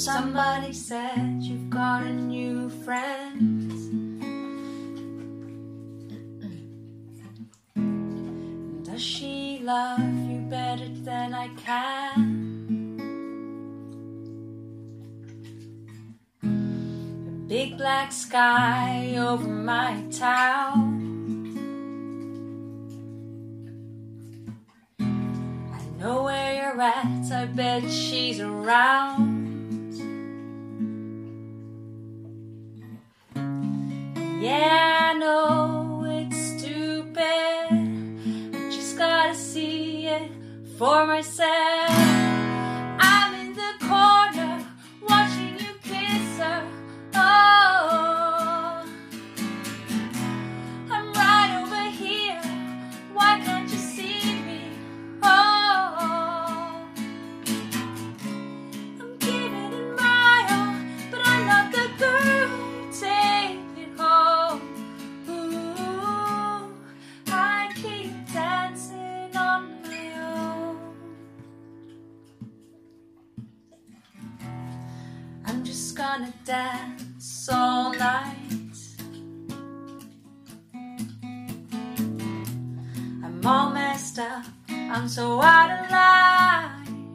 Somebody said you've got a new friend. Does she love you better than I can? A big black sky over my town. I know where you're at, I bet she's around. Yeah, I know it's stupid, I just gotta see it for myself. I'm in the corner, watching you kiss her. Oh, I'm right over here, why can't you see me? Oh, I'm giving it my all, but I'm not the girl you take it home. Ooh, I keep dancing on my own. I'm just gonna dance all night. I'm all messed up, I'm so out of line.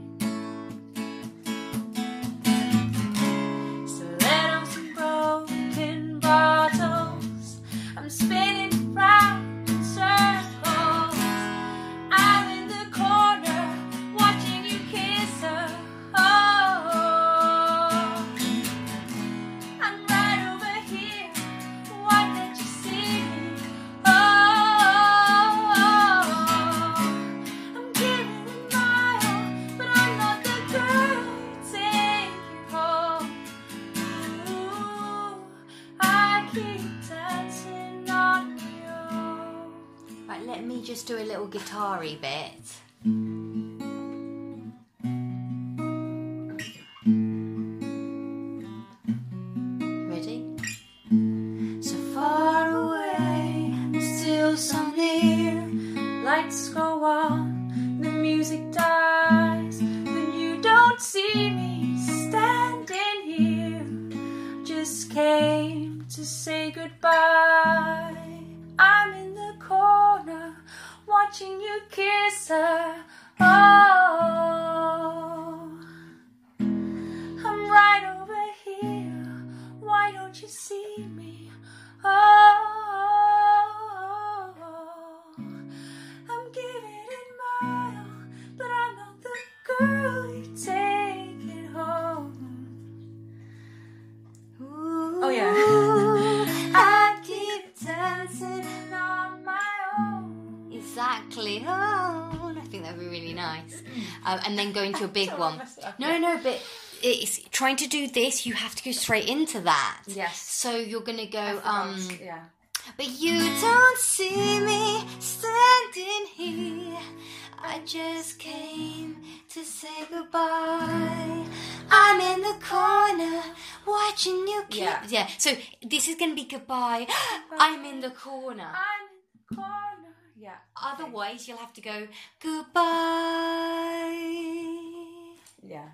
Stilettos and broken bottles, I'm spinning round in circles. I'm in the corner, watching you kiss her. Oh, I'm right over here, why can't you see me? Oh, I'm giving it my all, but I'm not the girl you take it home. Ooh, I keep dancing on my own. Right, let me just do a little guitar-y bit. Ready? So far away, still so near. Lights go on, the music dies, but you don't see me standing here. Just came to say goodbye. I'm in the corner, watching you kiss her. Oh, I'm right over here, why don't you see me? Oh, I'm giving it my all, but I'm not the girl you take it home. Ooh, Oh, yeah. I keep dancing on my own. Exactly. Oh, I think that would be really nice. And then go into a big one. No, but it's trying to do this. You have to go straight into that. Yes. So you're gonna go. Yeah. But you don't see me standing here. I just came to say goodbye. I'm in the corner watching you kiss. Yeah. So this is gonna be goodbye. I'm in the corner. I'm in the corner. Yeah. Otherwise, you'll have to go goodbye. Yeah.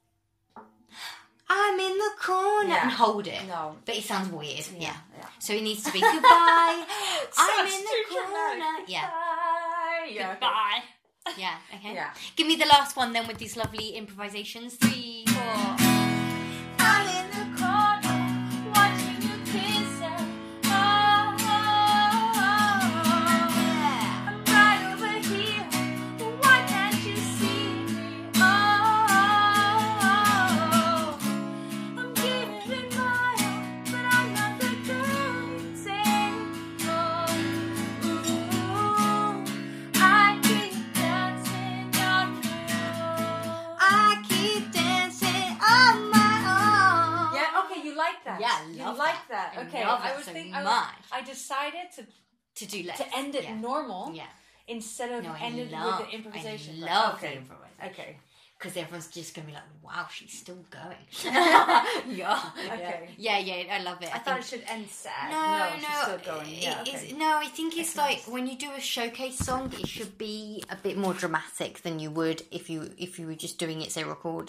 I'm in the corner Yeah. and hold it. No. But it sounds weird. Yeah. Yeah. So it needs to be goodbye. I'm in the corner. Yeah. Yeah. Goodbye. Yeah. Okay. Yeah. Give me the last one then with these lovely improvisations. 3, 4. I'm in the corner, watching you kiss her. Oh, I'm right over here. Why can't you see me? Oh, I'm giving it my all, but I'm not the girl you take home. Ooh, I keep dancing on my own. I keep dancing on my own. Yeah, okay, you like that. Yeah, I you love like that. that. I Okay, love I it was so thinking. much. I decided To do less. to end it Yeah. normal Yeah. instead of No, I end it love, with the improvisation. I love okay. the improvisation. Okay. Because everyone's just going to be like, wow, she's still going. yeah. Okay. Yeah, I love it. I thought it should end sad. No, she's still going. Yeah, okay. No, I think it's That's like nice. when you do a showcase song, it should be a bit more dramatic than you would if you were just doing it, say, recorded.